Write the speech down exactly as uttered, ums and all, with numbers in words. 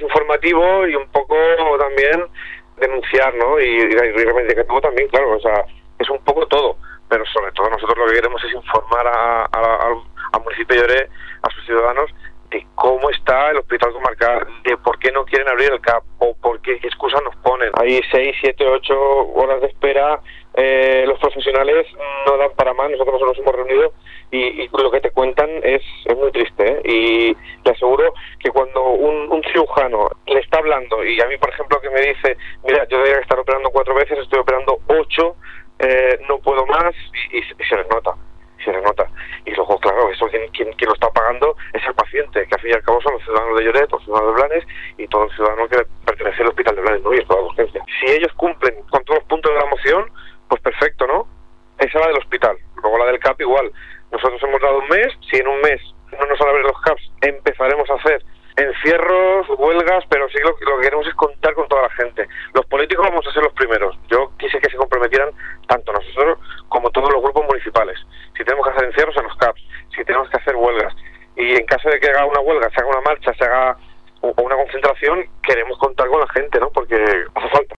informativo y un poco también denunciar, ¿no? Y, y reivindicativo también, claro, o sea, es un poco todo, pero sobre todo nosotros lo que queremos es informar a, a, al, al municipio de Lloret, a sus ciudadanos, de cómo está el hospital comarcal, de por qué no quieren abrir el C A P, o por qué, qué excusas nos ponen. Hay seis, siete, ocho horas de espera, eh, los profesionales no dan para más, nosotros nos hemos reunido y, y lo que te cuentan es, es muy triste, ¿eh? Y te aseguro que cuando un, un cirujano le está hablando, y a mí, por ejemplo, que me dice, mira, yo debería estar operando cuatro veces, estoy operando ocho, eh, no puedo más, y, y, y se les nota. se les nota. Y luego, claro, eso quien, quien, quien lo está pagando es el paciente, que al fin y al cabo son los ciudadanos de Lloret, los ciudadanos de Blanes y todo el ciudadano que pertenece al hospital de Blanes, ¿no? Y es toda la urgencia. Si ellos cumplen con todos los puntos de la moción, pues perfecto, ¿no? Esa es la del hospital. Luego la del C A P igual. Nosotros hemos dado un mes, si en un mes no nos van a abrir los C A Ps, empezaremos a hacer encierros, huelgas, pero sí lo, lo que queremos es contar con toda la gente. Los políticos vamos a ser los primeros. Yo quise que se comprometieran tanto nosotros como todos los grupos municipales. Si tenemos que hacer encierros en los C A Ps, si tenemos que hacer huelgas, y en caso de que haga una huelga, se haga una marcha, se haga una concentración, queremos contar con la gente, ¿no? Porque hace falta.